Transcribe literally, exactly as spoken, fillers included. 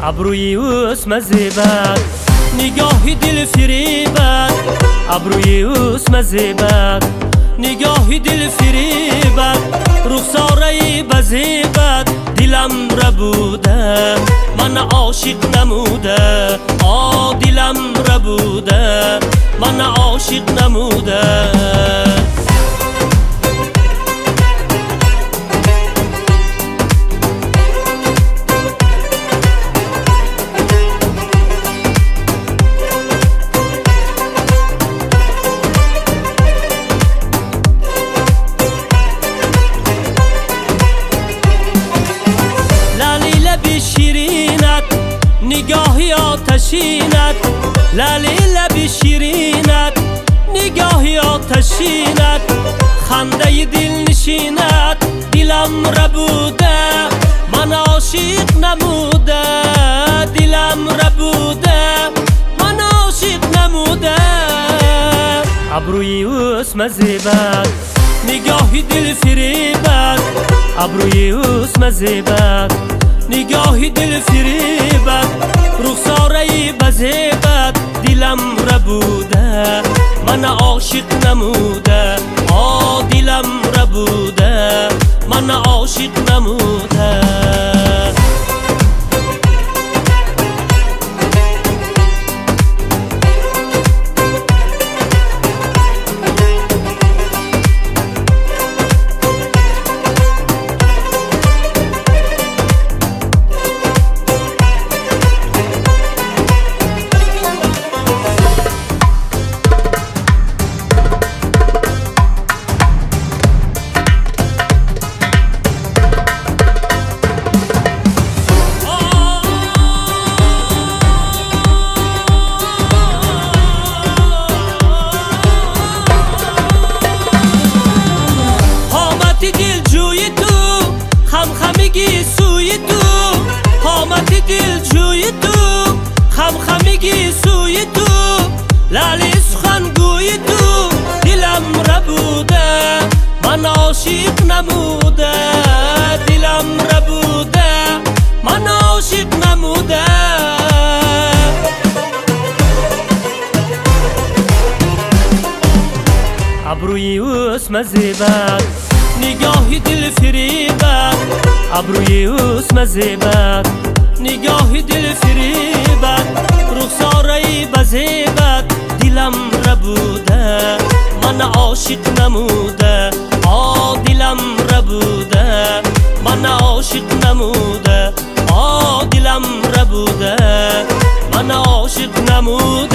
ابروی اوست مزیبت، نگاهی دل فریبت. ابروی اوست مزیبت، نگاهی دل فریبت. رخساره بزیبت دلم را بوده، من عاشق نموده. آ دلم را بوده، من عاشق نموده. شیرینت نگاهی آتشینت، لالی لب شیرینت نگاهی آتشینت. خنده دل نشینت دلم را بوده، من عاشق نموده. دلم را بوده، من عاشق نموده. ابروی اوست مزیبت، نگاهی دل فریبت. ابروی اوست مزیبت، نگاهی دل فریبت. رخساره بزیبت دلم را بوده، من عاشق نموده. آ دلم را بوده، من عاشق نموده. خمخمگی سوی تو، حامت دل جوی تو. خمخمگی سوی تو، لالی سخن گوی تو. دلم را بوده، من عاشق نموده. دلم را بوده، من عاشق نموده. ابروی اوست مزیبت، نگاهی دل فریبت. ابروی اوست مزیبت، نگاهی دل فریبت. رخساره بزیبت دلم را بوده، من عاشق نموده. آ دلم را بوده، من عاشق نموده. آ دلم را بوده، من عاشق نموده.